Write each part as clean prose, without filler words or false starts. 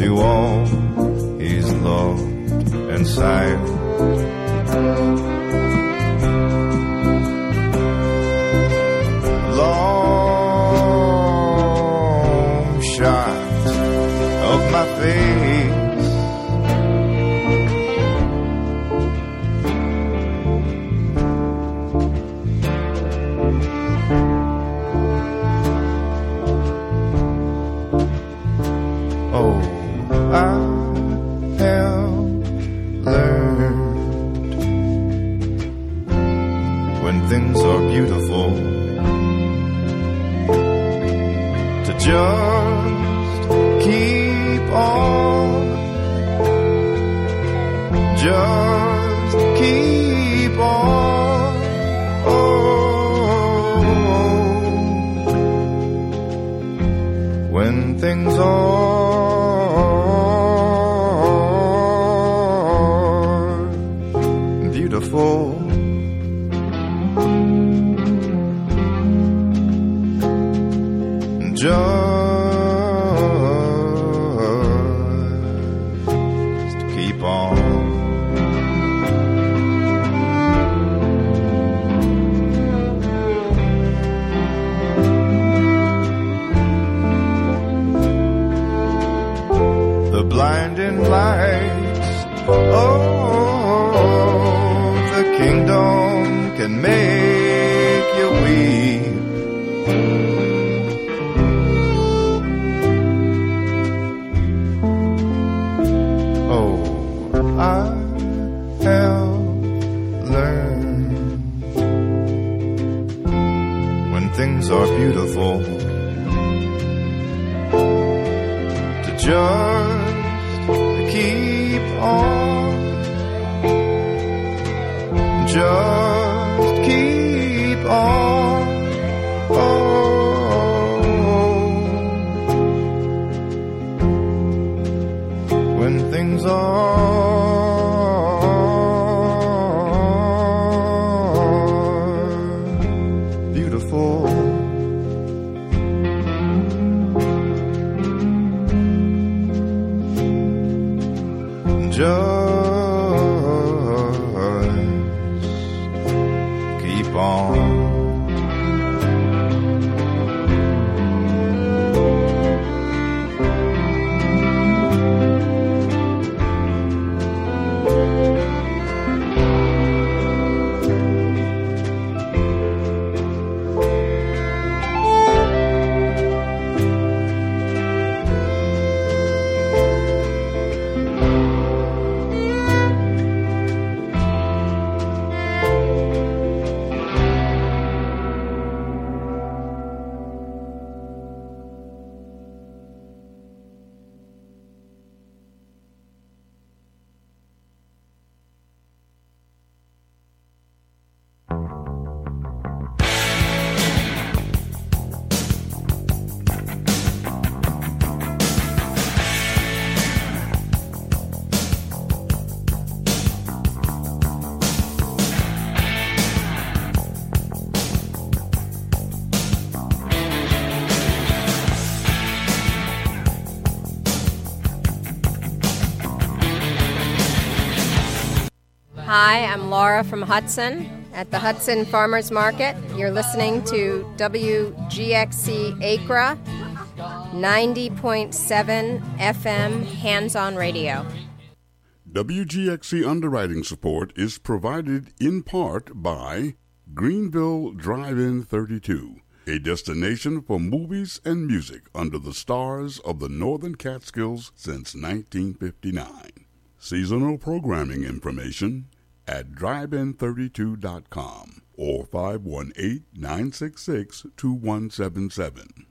you all he's loved inside. Long shot of my face, oh, I have learned when things are beautiful to just keep on, just keep on. Oh, when things are beautiful, just keep on. The blinding lights of the kingdom can make you weep. Oh, I have learned when things are beautiful to just keep on, just keep on. Oh, when things are beautiful, just keep on. Hi, I'm Laura from Hudson at the Hudson Farmers Market. You're listening to WGXC Acra, 90.7 FM Hands-On Radio. WGXC underwriting support is provided in part by Greenville Drive-In 32, a destination for movies and music under the stars of the Northern Catskills since 1959. Seasonal programming information at drivein32.com or 518-966-2177.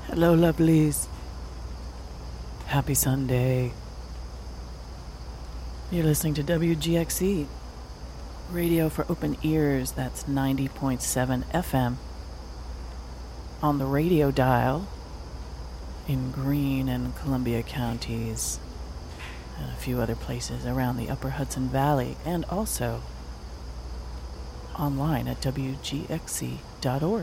Hello, lovelies. Happy Sunday. You're listening to WGXE, radio for open ears. That's 90.7 FM. On the radio dial in Greene and Columbia counties, and a few other places around the upper Hudson Valley, and also online at WGXE.org.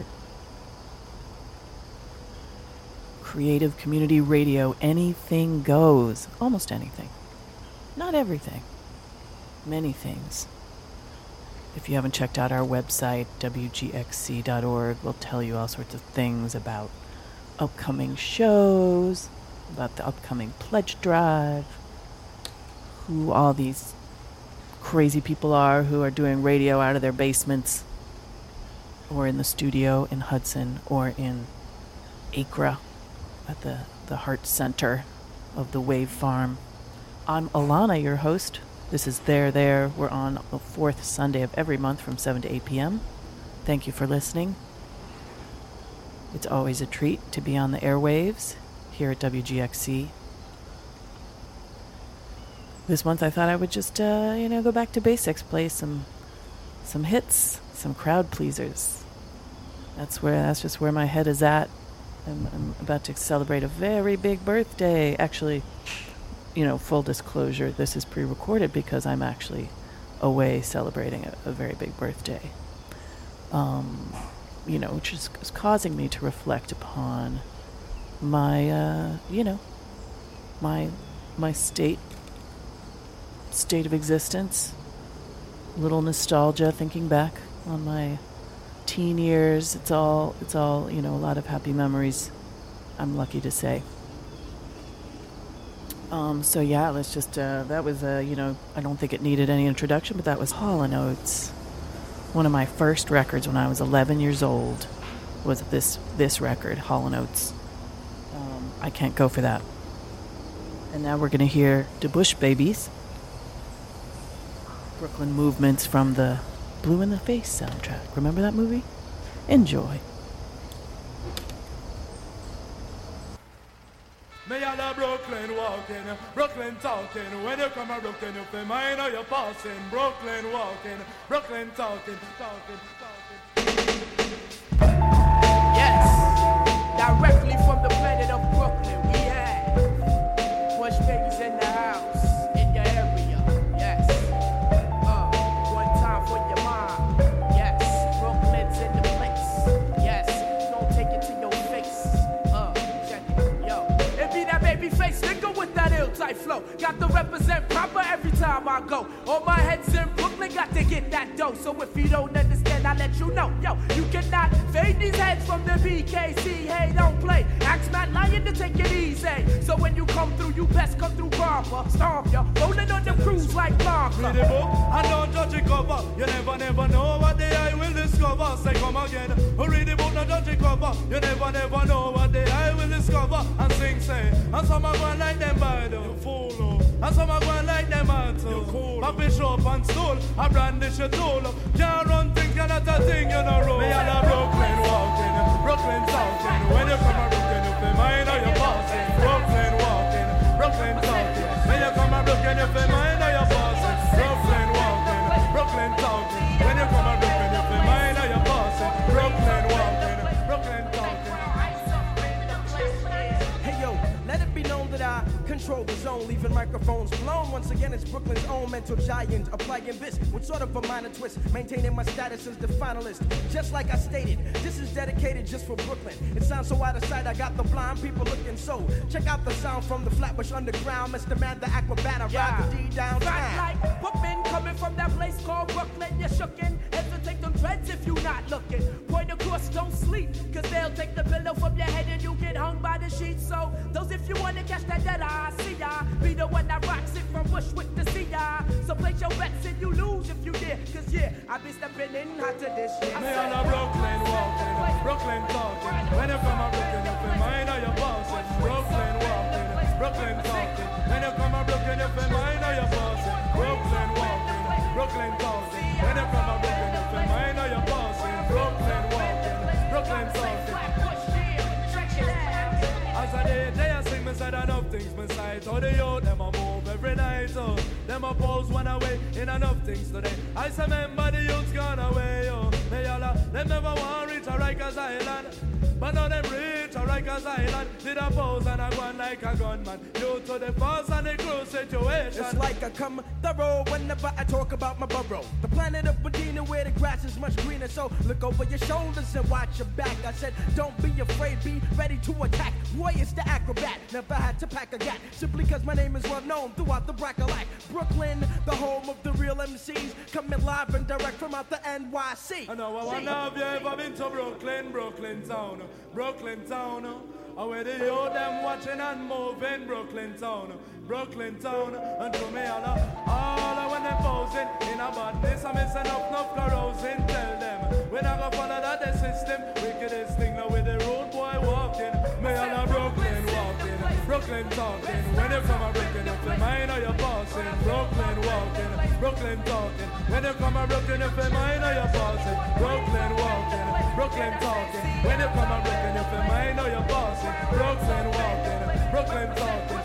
Creative community radio, anything goes. Almost anything. Not everything. Many things. If you haven't checked out our website, WGXC.org, we'll tell you all sorts of things about upcoming shows, about the upcoming pledge drive, who all these crazy people are who are doing radio out of their basements, or in the studio in Hudson, or in Acra at the Heart Center of the Wave Farm. I'm Alana, your host. This is There. We're on the fourth Sunday of every month from 7 to 8 p.m. Thank you for listening. It's always a treat to be on the airwaves here at WGXC. This month I thought I would just, go back to basics, play some hits, some crowd pleasers. That's just where my head is at. I'm about to celebrate a very big birthday. Actually, full disclosure, this is pre-recorded because I'm actually away celebrating a very big birthday. Which is causing me to reflect upon my, my state of existence. A little nostalgia, thinking back on my teen years. It's all, a lot of happy memories, I'm lucky to say. Let's just, that was, I don't think it needed any introduction, but that was Hall & Oates. One of my first records when I was 11 years old was this record, Hall & Oates. I can't go for that. And now we're going to hear the Bush Babies, Brooklyn Movements from the Blue in the Face soundtrack. Remember that movie? Enjoy. Me and a Brooklyn walking, Brooklyn talking. When you come to Brooklyn, you feel mine or you're passing. Brooklyn walking, Brooklyn talking. Yes, directly from the planet of Brooklyn, we had Bush Babies in the house, in your area. Yes, one time for your mom. Yes, Brooklyn's in the place. Yes, don't take it to your face. Check it, yo. It be that baby face nigga with that ill type flow. Got to represent proper every time I go. All my heads in Brooklyn got to get that dough. So if you don't understand, I let you know. Yo, you cannot fade these heads from the BKC. Hey, don't play. Ask Matt Lyon to take it easy. So when you come through, you best come through proper. Stomp ya, rolling on the cruise like Blanca. Read the book and don't judge the cover. You never know what the eye will discover. Say come again. Read the book, don't judge the cover. You never know what the eye will discover. And sing, say. And some are going like them bad. You fool. And some are going like them hard. You cool. A bishop and stool. A brandish a tool. Can't run things, cannot a thing you know roll. Me and a Brooklyn walking, Brooklyn talking. When you come to Brooklyn, you feel mine or you're passing. Brooklyn walking, Brooklyn talking. When you come to Brooklyn, you feel mine or you're passing. Brooklyn walking, Brooklyn talking. When you come to Brooklyn, you feel mine or you're passing. Brooklyn walking, Brooklyn talking. Hey yo, let it be known that I control the zone, leaving microphones blown. Once again, it's Brooklyn's own mental giant, applying this with sort of a minor twist, maintaining my status as the finalist. Just like I stated, this is dedicated just for Brooklyn. It sounds so out of sight, I got the blind people looking so. Check out the sound from the Flatbush Underground, Mr. Man, the Aquabat, I ride the D downtown. Right like Bookman coming from that place called Brooklyn, you're shookin'. Hesitate them dreads if you not looking. Point across, don't sleep, cause they'll take the pillow from your head and you get hung by the sheets. So, those if you wanna catch that dead eye, see ya. Be the one that rocks it from Bushwick to see ya. So place your bets and you lose if you dare. Cause yeah, I be stepping in hot to this shit. Me and a Brooklyn walking, Brooklyn talking. When you come to Brooklyn, you feel mine or you're passing. Brooklyn walking, Brooklyn talking. When you come to Brooklyn, you feel mine or you're passing. Brooklyn walking, Brooklyn talking. When you come to Brooklyn, you feel mine or you're passing. Brooklyn walking, Brooklyn talking. So the youth, them a move every night, oh. Them a pose one away in enough things today. I say, remember the youth's gone away, oh. They all them never want reach a Rikers Island. But now them reach a Rikers Island. Did a pose and a gun like a gunman. Due to the force and the crew situation. It's like I come thorough whenever I talk about my borough. The planet of Medina where the grass is much greener. So look over your shoulders and watch your back. I said, don't be afraid, be ready to attack. Roy is the acrobat, never had to pack a gat. Simply cause my name is well known throughout the Brackalack. Brooklyn, the home of the real MCs. Coming live and direct from out the NYC. I know, I wonder have you ever been to Brooklyn, Brooklyn town, Brooklyn town. Where the youth them watching and moving, Brooklyn town, Brooklyn town. And to me all when them posing in a badness, I'm missing enough carousing. Tell them we not gonna follow that the system. Wickedest thing now with the road boy walking. Me all a Brooklyn walking, Brooklyn talking. When you come a Brooklyn, if you mind how you're passing. Brooklyn walking, Brooklyn talking. When you come a Brooklyn, if you mind how you're passing. Brooklyn walking, Brooklyn talking. When you come a Brooklyn, if you mind how you're passing. Brooklyn walking, Brooklyn talking.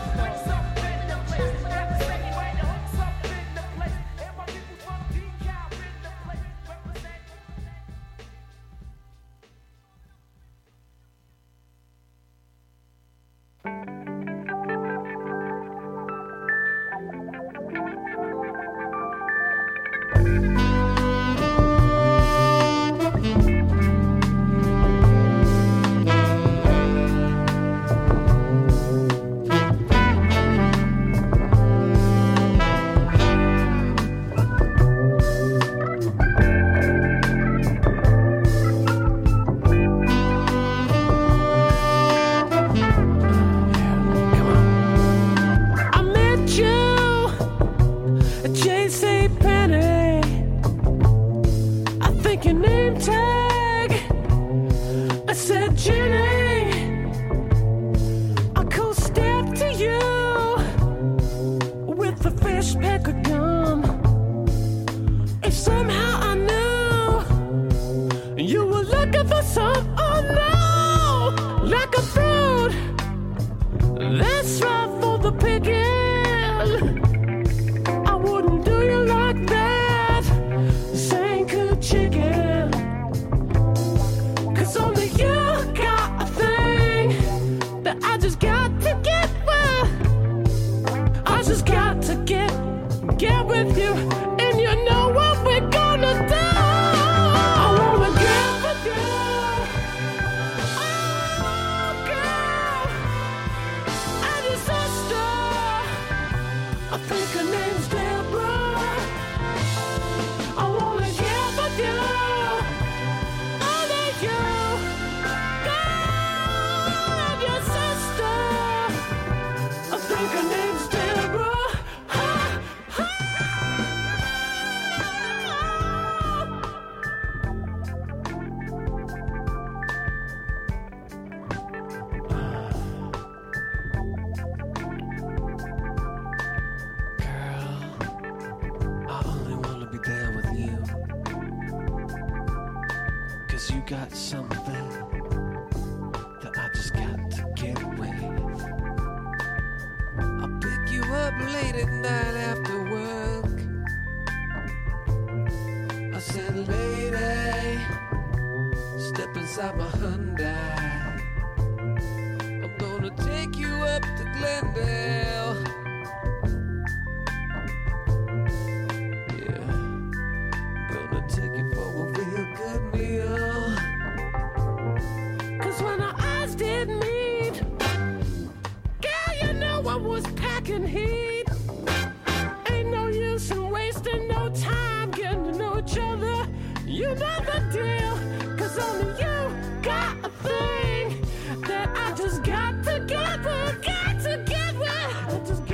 I just got to get with.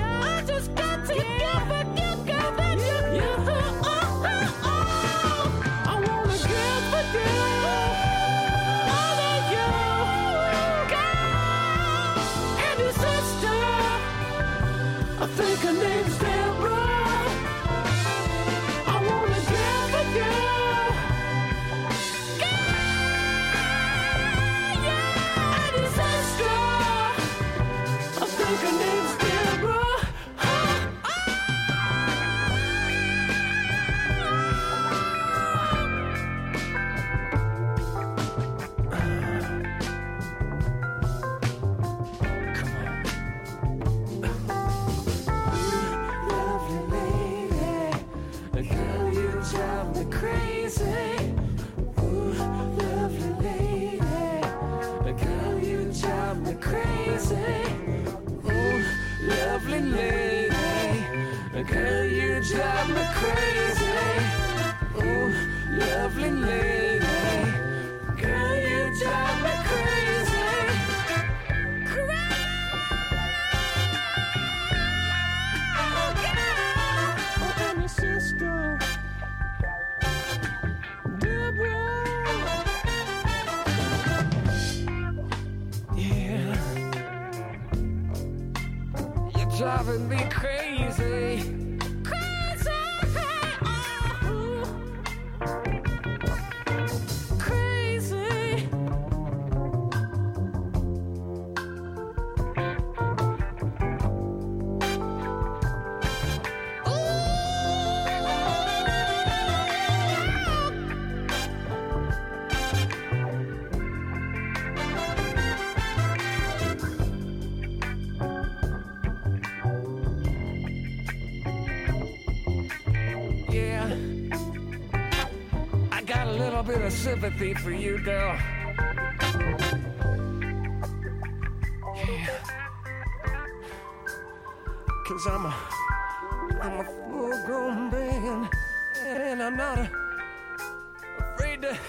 crazy. Ooh, lovely lady. Girl, you drive me crazy. Ooh, lovely lady. Girl, you drive me crazy. Ooh, lovely lady. Girl, you drive me crazy. Sister Deborah, yeah, you're driving me crazy, crazy, crazy. A bit of sympathy for you, girl. Yeah. 'Cause I'm a full-grown man, and I'm not afraid to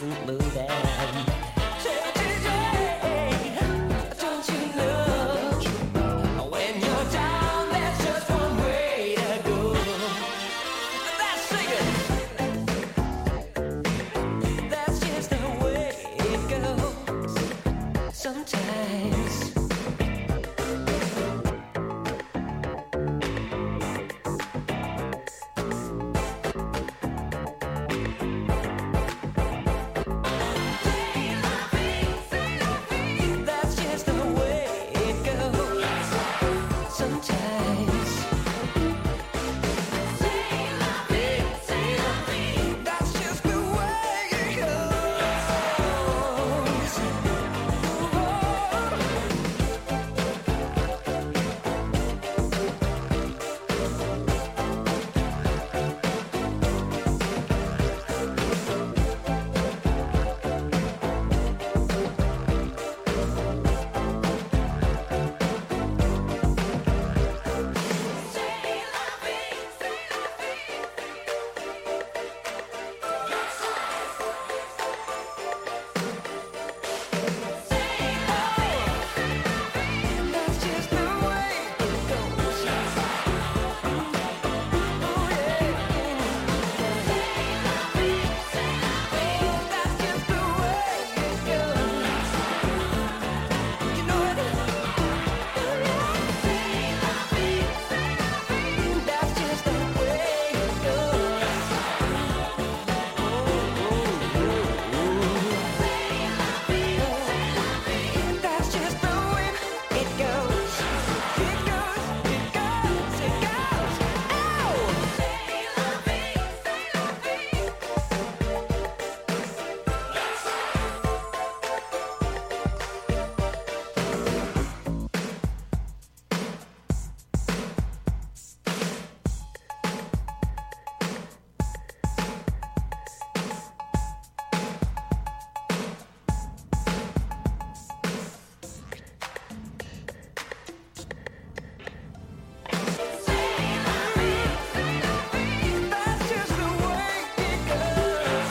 isn't moving. Don't you know? When you're down, there's just one way to go. That's singing. That's just the way it goes. Sometimes. That's just the way it goes. Sometimes. That's just the way it goes. That's just the way it goes. Oh yeah. That's just the way it goes. You know it. That's just the way it goes. That's just the way it goes. It goes, it goes, it goes. That's just the way it goes.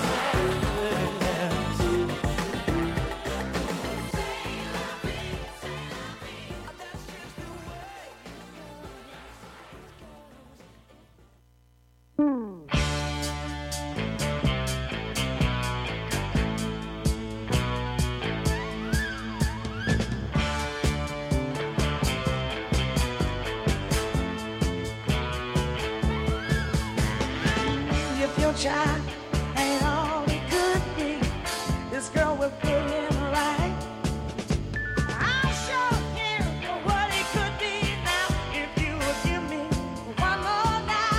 If your child ain't all it could be, this girl will put him right. I'll show him what he could be now if you would give me one more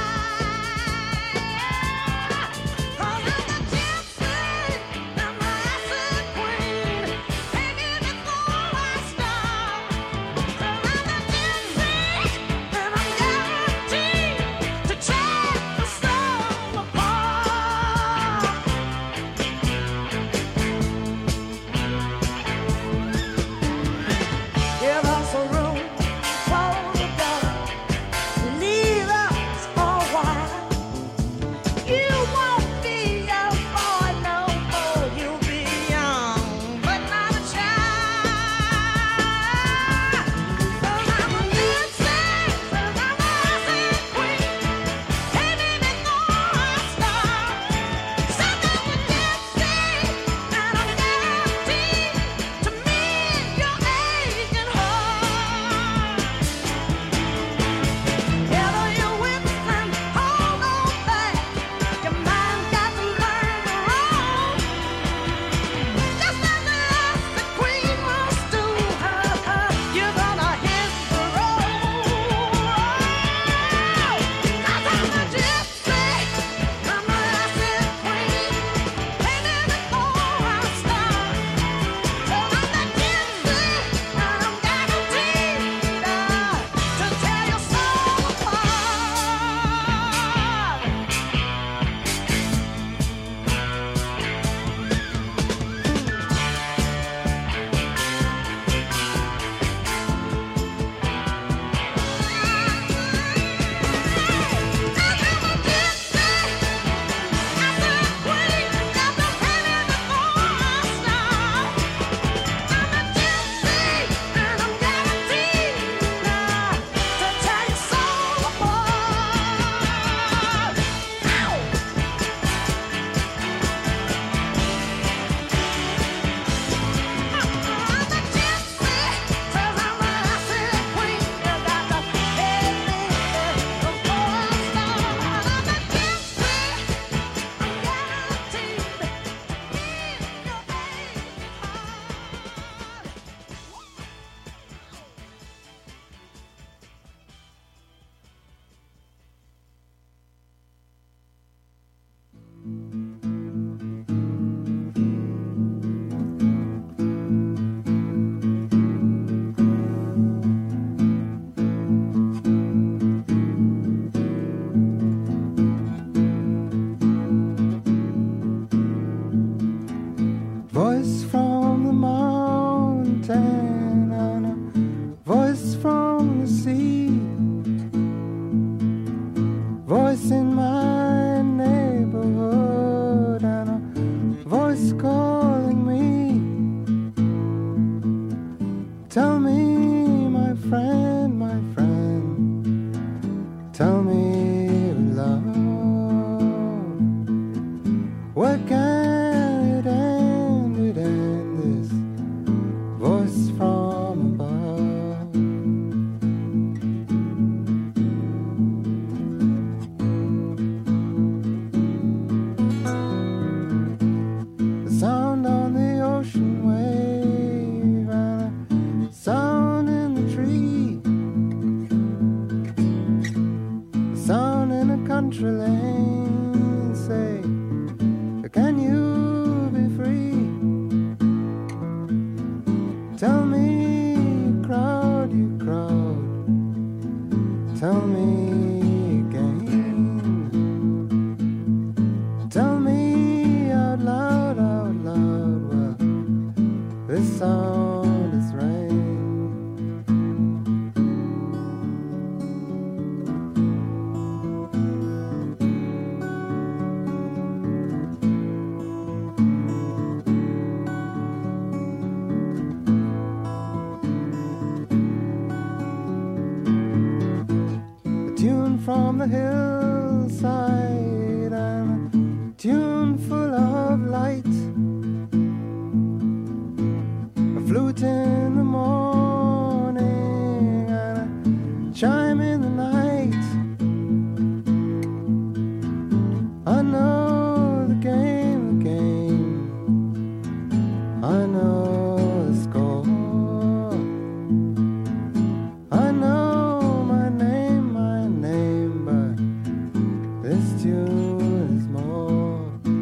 night. 'Cause I'm the gypsy and the acid queen, taking it before I start. 'Cause I'm the gypsy and I'm guaranteed to tear the soul apart. Voice from the mountain and a voice from the sea. Voice in my neighborhood and a voice calling me. Tell me, my friend, tell me love. Where can it end this voice from above? The sound on the ocean wave and a sound in the tree. The sound in a country lane say, can you be free? Tell me, you crowd, tell me again. Tell me out loud, well, this sound is rain. From the hillside and a tune full of light, a flute in the morning and a chime in the night. I know the game, I know the score. I know my name, but this tune is more.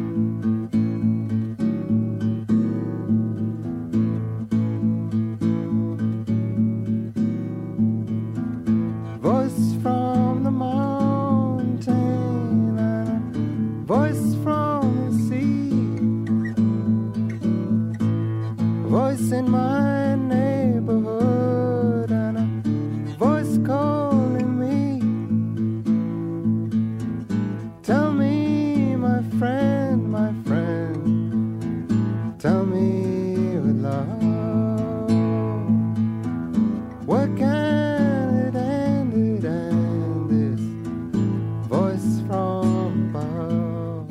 Voice from the mountain and a voice from the sea. Voice in my neighborhood and a voice calling me. Tell me, my friend, tell me with love. Where can it end this voice from above?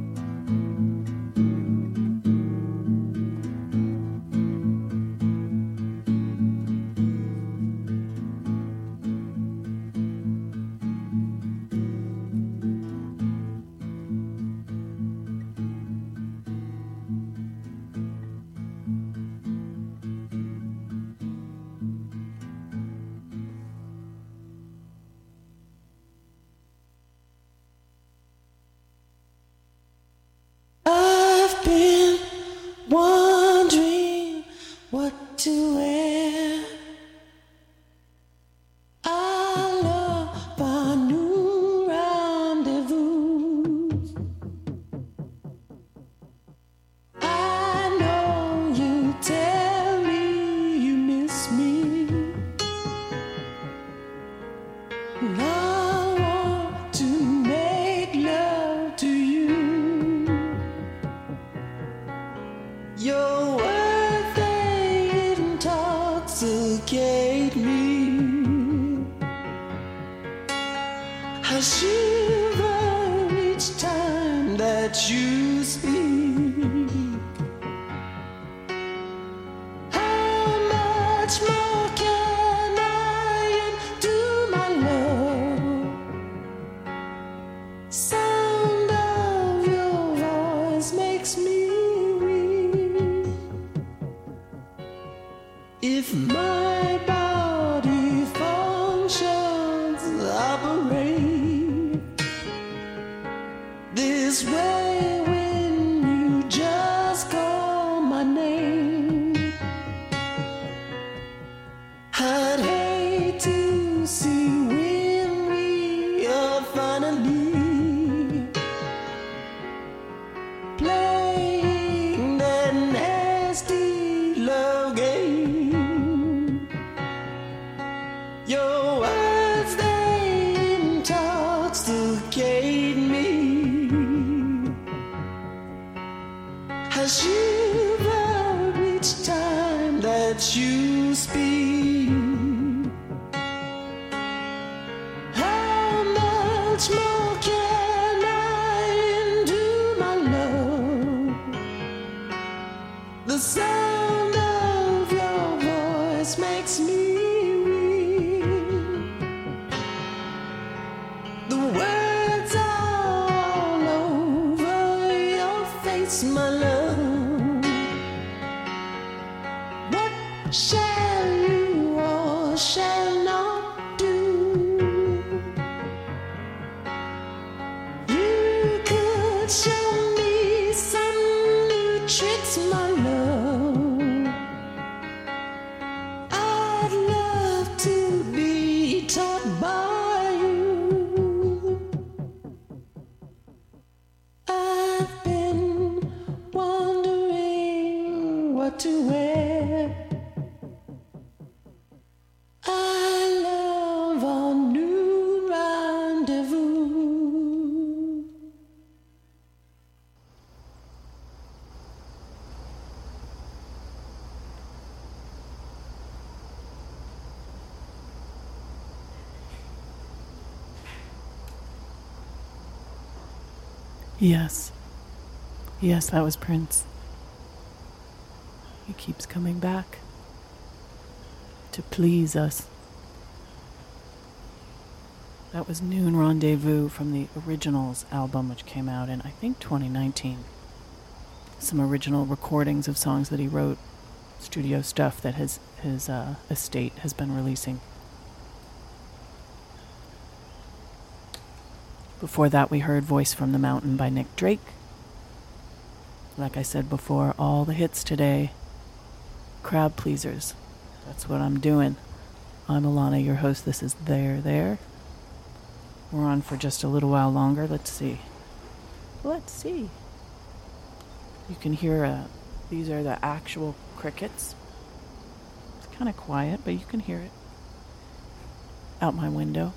I've been wondering what to wear. I love our new rendezvous. I know you tell me you miss me. And I want to make love to you. Your words, they intoxicate me. I shiver each time that you speak. How much more can I do, my love? Sound of your voice makes me weak. If my body functions, operate this way. I shiver each time that you speak. How much more can I endure, my love? The sound of your voice makes me weak. The words all over your face, my love. What shall you or shall not do? You could show me some new tricks, my love. I'd love to be taught by you. I've been wondering what to wear. I love our new rendezvous. Yes. Yes, that was Prince. He keeps coming back to please us. That was Noon Rendezvous from the Originals album, which came out in, I think, 2019. Some original recordings of songs that he wrote, studio stuff that his estate has been releasing. Before that, we heard Voice from the Mountain by Nick Drake. Like I said before, all the hits today, crowd pleasers. That's what I'm doing. I'm Alana, your host. This is There. We're on for just a little while longer. Let's see. You can hear, these are the actual crickets. It's kind of quiet, but you can hear it out my window.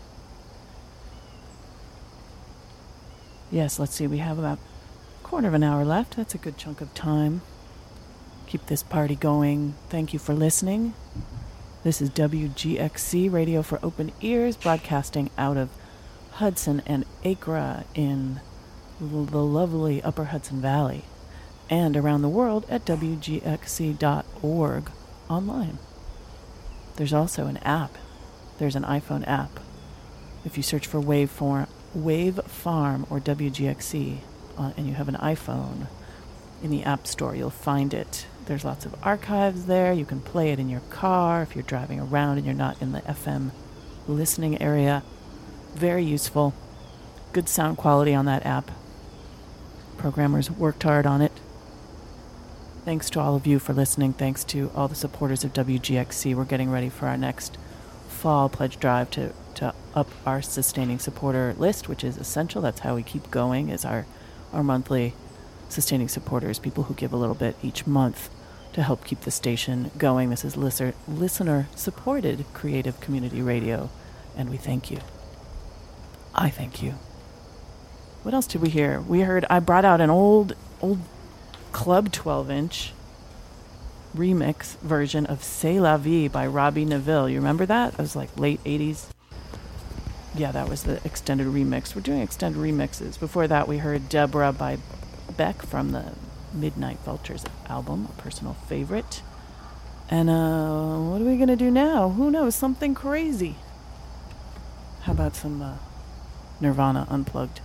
Yes, let's see. We have about a quarter of an hour left. That's a good chunk of time. Keep this party going. Thank you for listening. This is WGXC Radio for Open Ears, broadcasting out of Hudson and Acra in the lovely Upper Hudson Valley, and around the world at WGXC.org online. There's also an app. There's an iPhone app. If you search for Wave Farm or WGXC and you have an iPhone, in the App Store you'll find it. There's lots of archives there. You can play it in your car if you're driving around and you're not in the FM listening area. Very useful. Good sound quality on that app. Programmers worked hard on it. Thanks to all of you for listening. Thanks to all the supporters of WGXC. We're getting ready for our next fall pledge drive to up our sustaining supporter list, which is essential. That's how we keep going, is our monthly sustaining supporters, people who give a little bit each month to help keep the station going. This is listener-supported creative community radio, and we thank you. I thank you. What else did we hear? I brought out an old Club 12-inch remix version of C'est La Vie by Robbie Neville. You remember that? It was like late 80s. Yeah, that was the extended remix. We're doing extended remixes. Before that, we heard Deborah by Beck from the Midnight Vultures album, a personal favorite. And what are we going to do now? Who knows? Something crazy. How about some Nirvana Unplugged?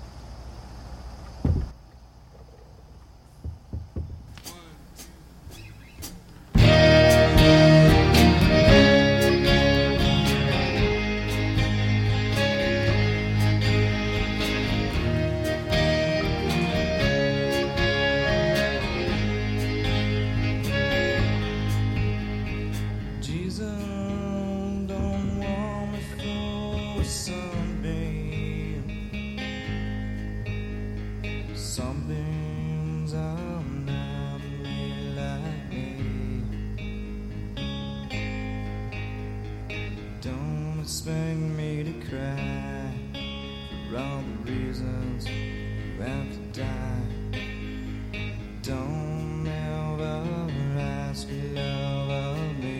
expect me to cry for all the reasons you have to die. Don't ever ask for love of me.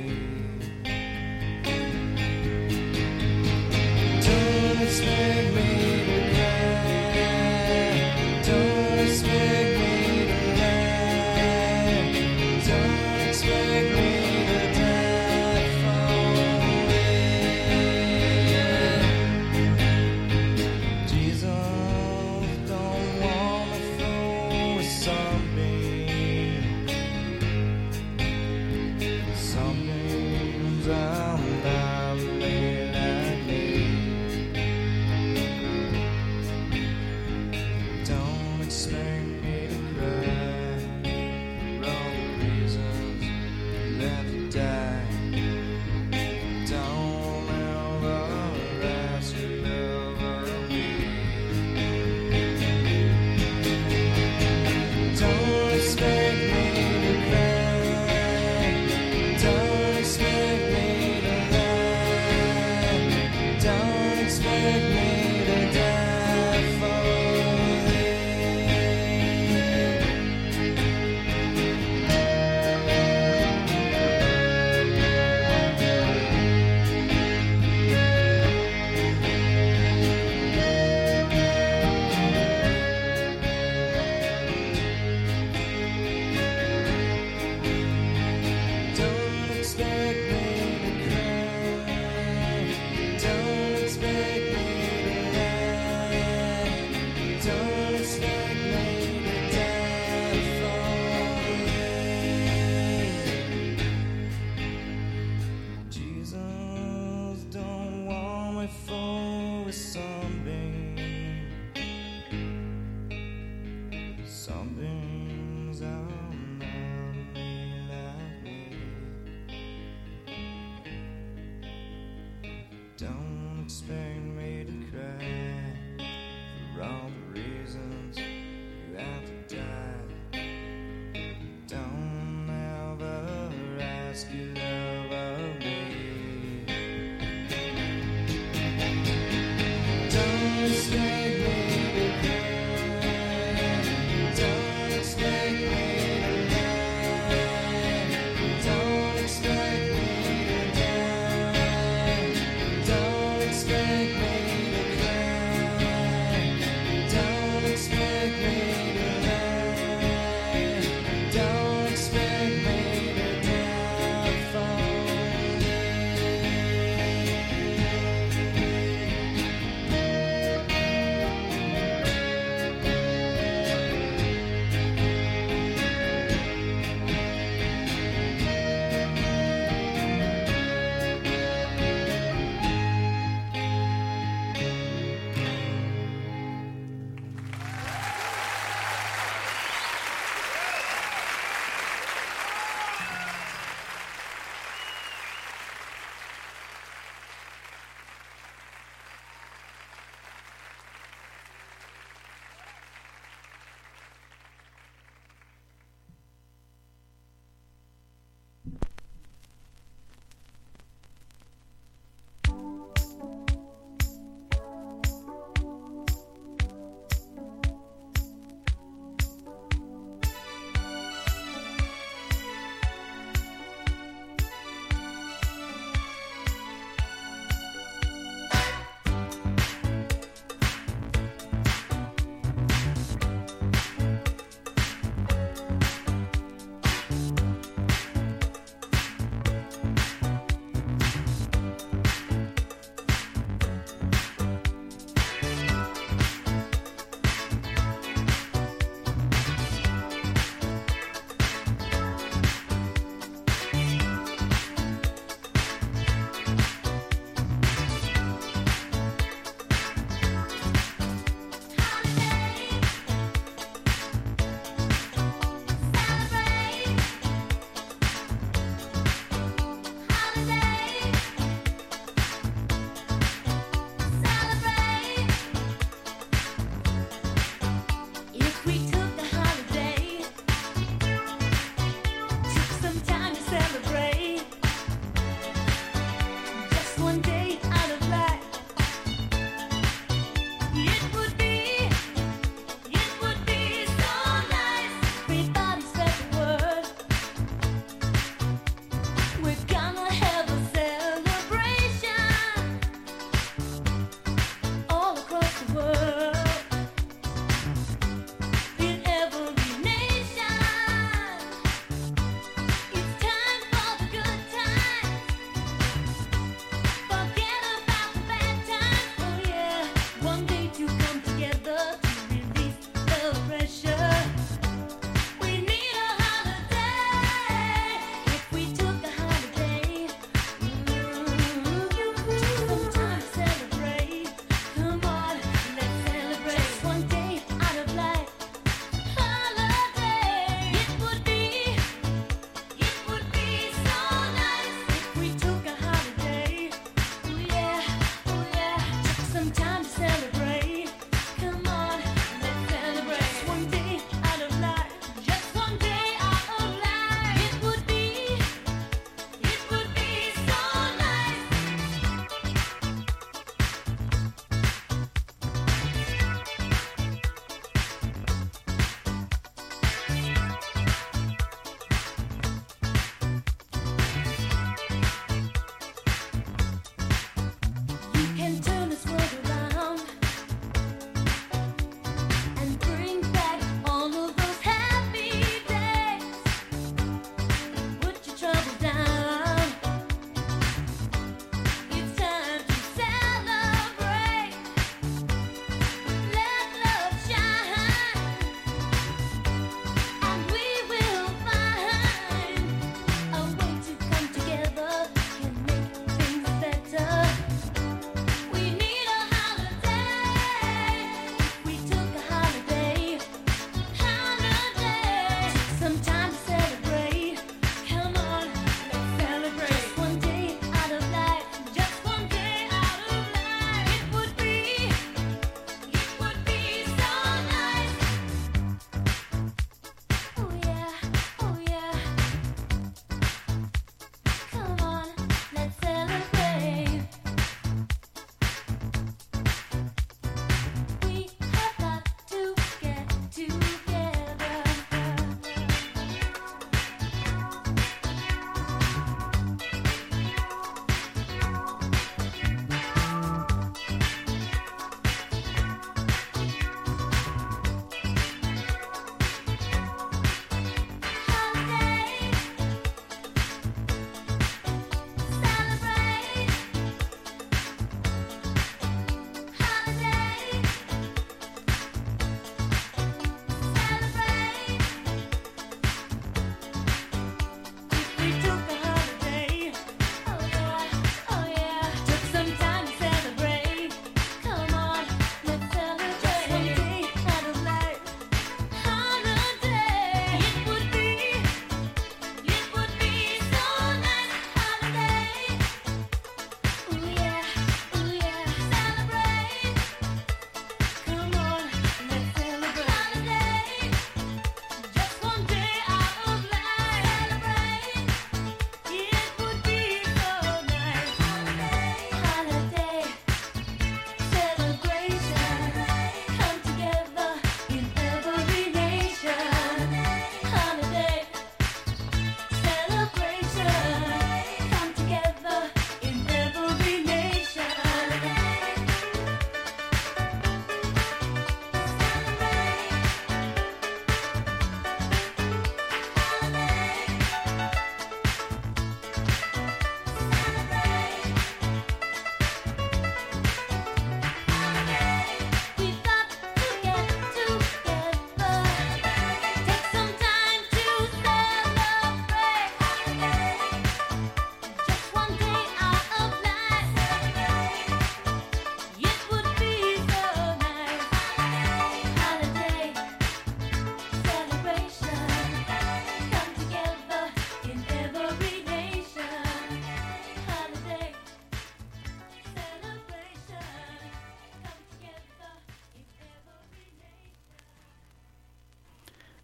Don't expect me to cry. Don't expect me to lie. Don't expect me to die for it. Jesus don't want me through with something. Something's out there late at me. Don't expect me to cry for all the reasons you have to die. Don't ever ask your love of me. Don't expect me to cry. Don't expect me to lie. Don't expect me to die for it. Don't expect me to cry. Don't expect me to lie. Don't expect me to die for it. Jesus don't want me for a sunbeam. Something's out now like me. Don't expect me to cry for all the reasons you have to die. Don't ever ask your love of me. Don't expect me to cry. Don't expect me to lie. Don't expect me to die. Don't expect me to cry. Don't expect me to lie. Don't expect me to die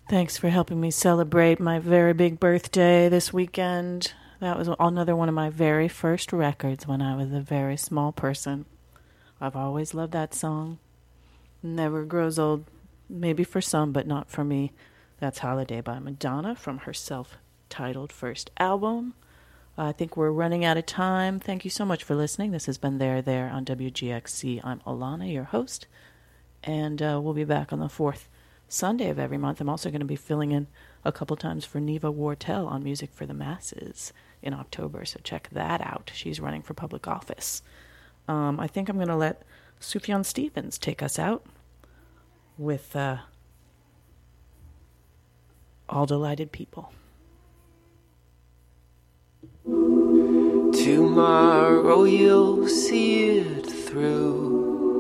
Thanks for helping me celebrate my very big birthday this weekend. That was another one of my very first records when I was a very small person. I've always loved that song. Never grows old, maybe for some, but not for me. That's Holiday by Madonna from her self-titled first album. I think we're running out of time. Thank you so much for listening. This has been There on WGXC. I'm Alana, your host, and we'll be back on the fourth Sunday of every month. I'm also going to be filling in a couple times for Neva Wartell on Music for the Masses in October, so check that out. She's running for public office. I think I'm going to let Sufjan Stevens take us out with All Delighted People. Tomorrow you'll see it through.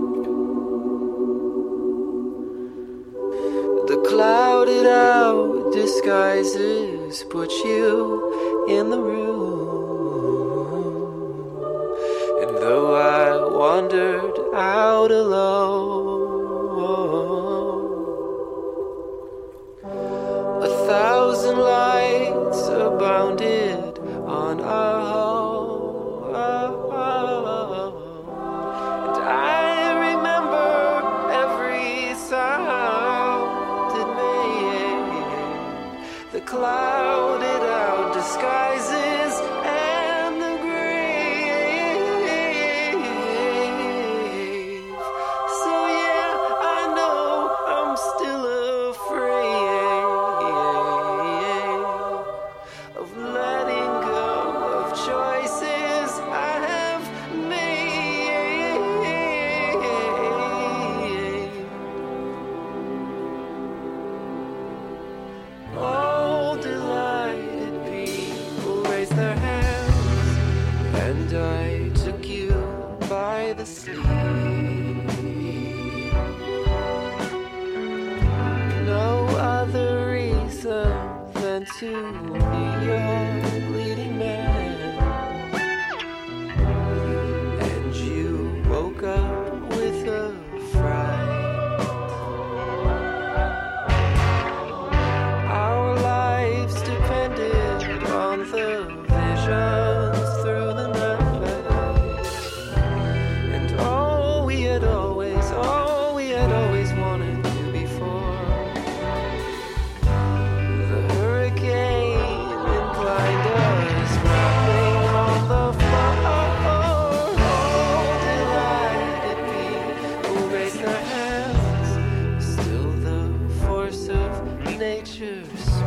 The clouded out disguises put you in the room. And though I wandered out alone, 1,000 lights abounded on our home. And I remember every sound it made, the clouded out disguises and the grave. So yeah, I know I'm still afraid of letting go of choices I have made. All delighted people raised their hands, and I took you by the sleeve. No other reason than to be your leading man. And you woke up with a fright. Our lives depended on the visions through the night. And all we had always wanted to be for. The hurricane inclined us, rapping on the floor. All delighted people raised their hands. Still the force of nature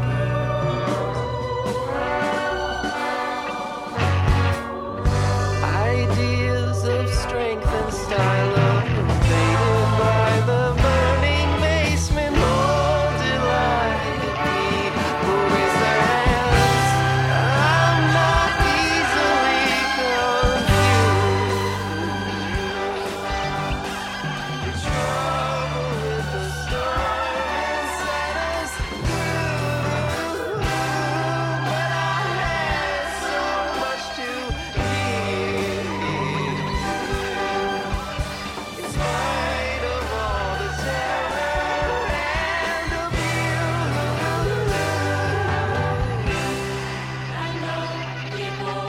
spread. Ideas of strength and style invaded by the burning basement. All delighted people raise their hands. I'm not easily confused. The trouble with the storm inside us grew, but I had so much to give. In spite of all the terror and abuse, I know people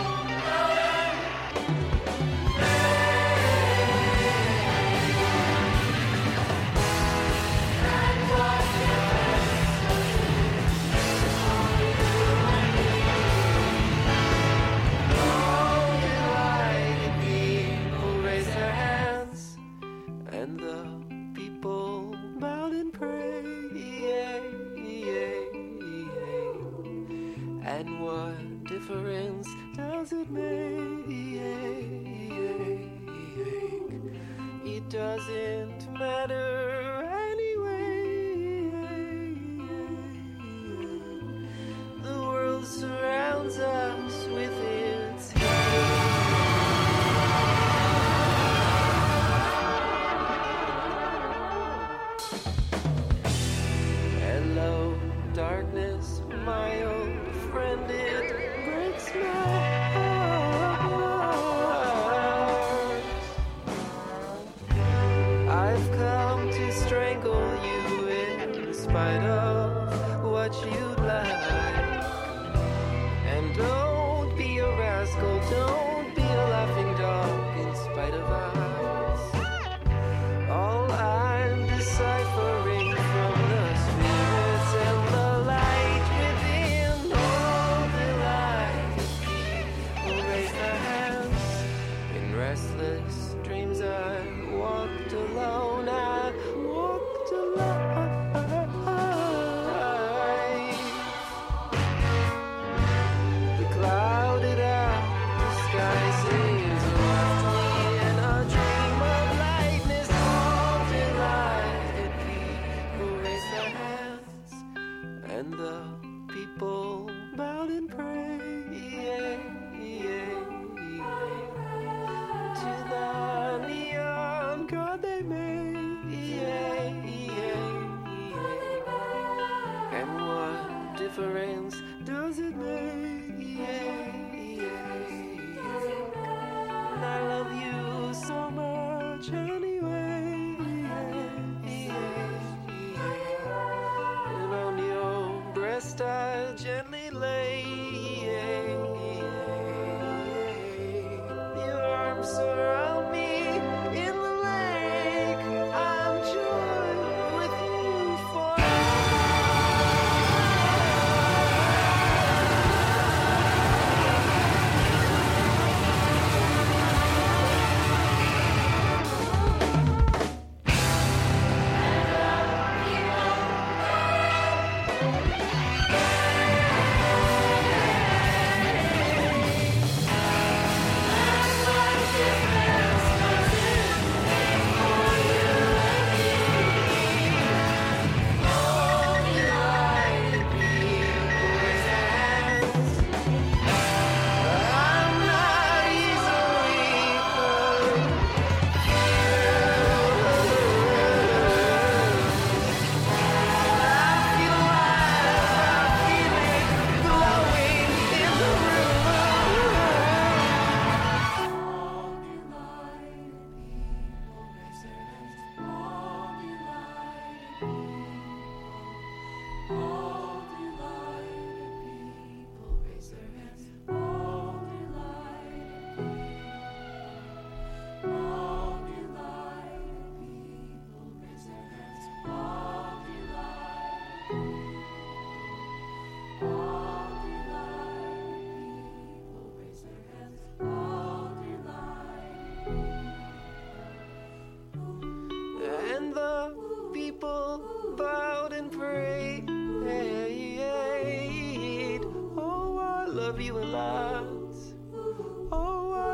all delighted people raise their hands, and the people bowed and prayed. And what difference does it make? It doesn't matter anyway. The world surrounds us with its hello, darkness, my old friend, it breaks my heart. I've come to strangle you in spite of me. And I love you so much anyway. And on your breast I gently lay. Your arms surround me in the lake. I'm joined with you and the people bowed and prayed. Oh, I love you a lot.